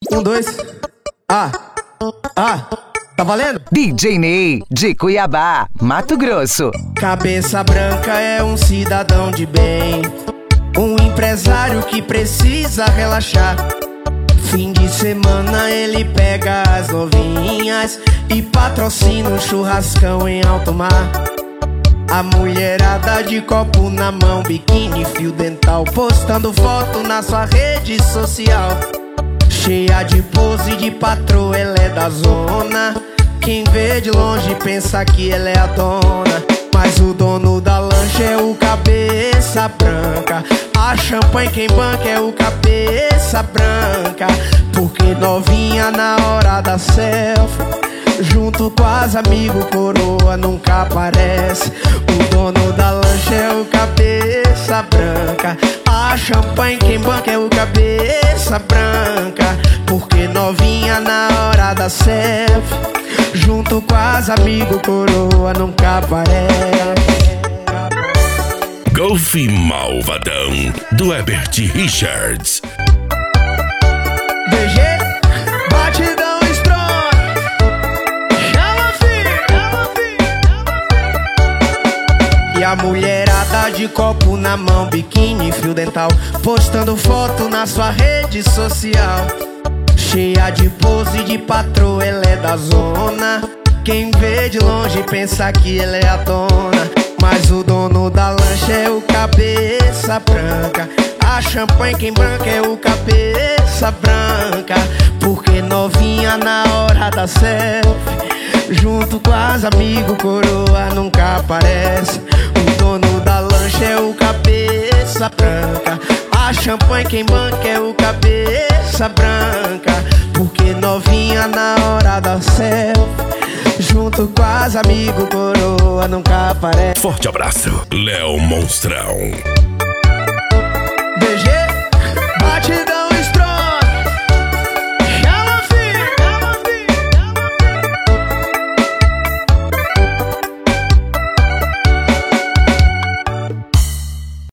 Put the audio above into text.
Um, dois. Tá valendo? DJ Ney, de Cuiabá, Mato Grosso. Cabeça branca é um cidadão de bem, um empresário que precisa relaxar. Fim de semana ele pega as novinhas e patrocina um churrascão em alto mar. A mulherada de copo na mão, biquíni, fio dental, postando foto na sua rede social. Cheia de pose de patroa, ela é da zona. Quem vê de longe pensa que ela é a dona, mas o dono da lancha é o cabeça branca. A champanhe quem banca é o cabeça branca. Porque novinha na hora da selfie, junto com as amigos, coroa nunca aparece. O dono da lancha é o cabeça branca. A champanhe quem banca é o cabeça branca. Porque novinha na hora da selfie, junto com as amigos, coroa nunca aparece. Golfe Malvadão, do Herbert Richards. DG, batidão strong. Chama, filho. E a mulherada de copo na mão, biquíni, fio dental, postando foto na sua rede social. Cheia de pose de patroa, ela é da zona. Quem vê de longe pensa que ela é a dona, mas o dono da lancha é o cabeça branca. A champanhe quem branca é o cabeça branca. Porque novinha na hora da selfie, junto com as amigos, coroa nunca aparece. O dono da lancha é o cabeça branca. A champanhe quem banca é o cabeça branca. Porque novinha na hora da selfie, junto com as amigos, coroa nunca aparece. Forte abraço, Léo Monstrão.